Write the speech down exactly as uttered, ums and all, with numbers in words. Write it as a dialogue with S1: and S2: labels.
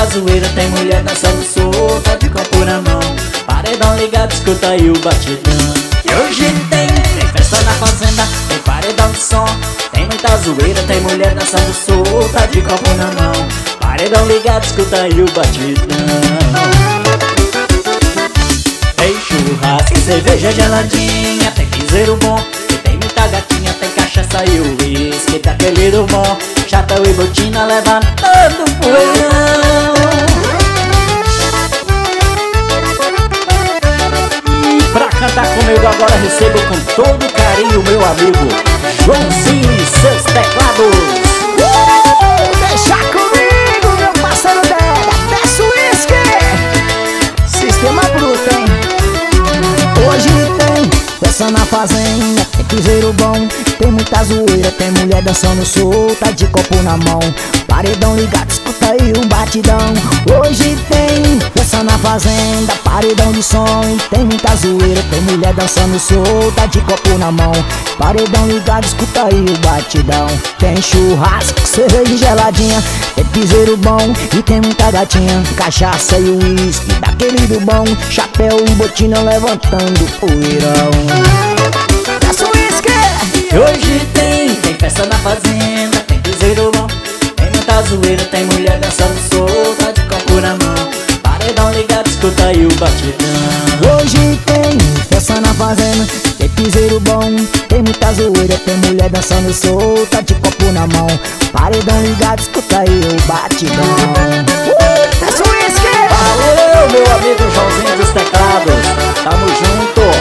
S1: zoeira, tem mulher dançando solta de copo na mão. Paredão ligado, escuta aí o batidão. E hoje tem, tem festa na fazenda, tem paredão de som. Tem muita zoeira, tem mulher dançando solta de copo na mão. Paredão ligado, escuta aí o batidão. Tem churrasco e cerveja geladinha, tem piseiro bom e tem muita gatinha, tem cachaça e o uísque daquele do bom. Chapéu e botina levantando o poeirão. E pra cantar comigo agora recebo com todo carinho meu amigo Joãozinho e seus teclados.
S2: Uh, deixa comigo, meu parceiro dela, desce o uísque. Sistema bruto, hein? Hoje tem festa na fazenda, tem piseiro bom, tem muita zoeira, tem mulher dançando solta de copo na mão. Paredão ligado, escuta aí o batidão. Hoje tem festa na fazenda, paredão de som, tem muita zoeira, tem mulher dançando solta de copo na mão. Paredão ligado, escuta aí o batidão. Tem churrasco, cerveja geladinha, tem piseiro bom e tem muita gatinha, cachaça e uísque daquele do bom. Chapéu e botina levantando poeirão. Desce o uísque!
S1: Hoje tem, tem festa na fazenda, tem piseiro bom, tem muita zoeira, tem mulher dançando solta de copo na mão. Paredão ligado, escuta aí o batidão.
S2: Hoje tem festa na fazenda, tem piseiro bom, tem muita zoeira, tem mulher dançando solta de copo na mão. Paredão ligado, escuta aí o batidão. Uh, desce o uísque!
S1: Valeu, meu amigo Joãozinho dos teclados, tamo junto.